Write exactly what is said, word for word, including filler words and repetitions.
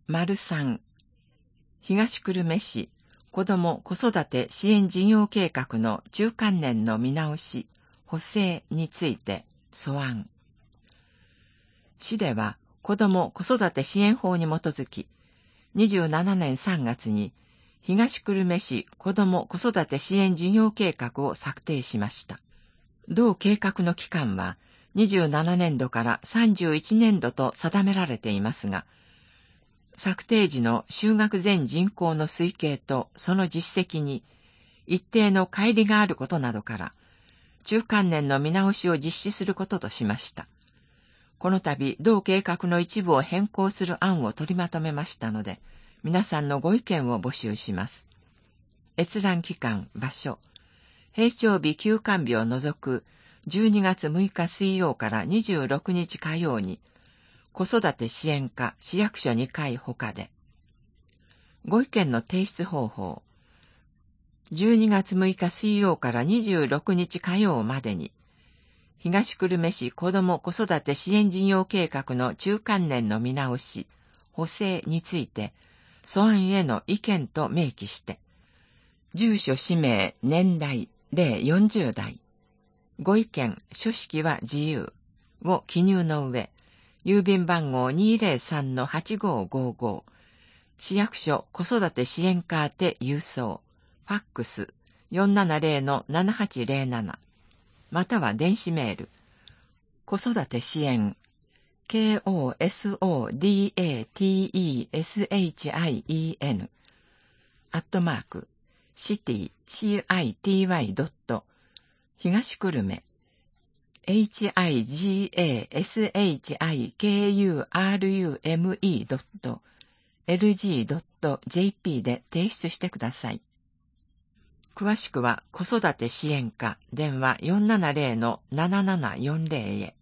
丸さん、東久留米市子ども子育て支援事業計画の中間年の見直し、補正について素案。市では子ども子育て支援法に基づき、にじゅうななねんさんがつに東久留米市子ども子育て支援事業計画を策定しました。同計画の期間はにじゅうななねんどからさんじゅういちねんどと定められていますが、策定時の就学全人口の推計とその実績に一定の乖離があることなどから、中間年の見直しを実施することとしました。この度、同計画の一部を変更する案を取りまとめましたので、皆さんのご意見を募集します。閲覧期間、場所、平常日休館日を除くじゅうにがつむいか水曜からにじゅうろくにち火曜に、子育て支援課市役所にかいほかで。ご意見の提出方法。じゅうにがつむいか水曜からにじゅうろくにち火曜までに、東久留米市子ども子育て支援事業計画の中間年の見直し、補正について、素案への意見と明記して、住所氏名、年代、例よんじゅうだい、ご意見、書式は自由を記入の上、郵便番号 にーぜろさんのはちごーごーごー、市役所子育て支援課宛て郵送、ファックス よんななぜろのななはちぜろなな、または電子メール、子育て支援、コソダテシン、アットマーク、シティ、シティ ドット、東久留米、ヒガシクルメ ドット エルジー ドット ジェーピー で提出してください。詳しくは子育て支援課電話 よんななぜろのななななよんぜろ へ。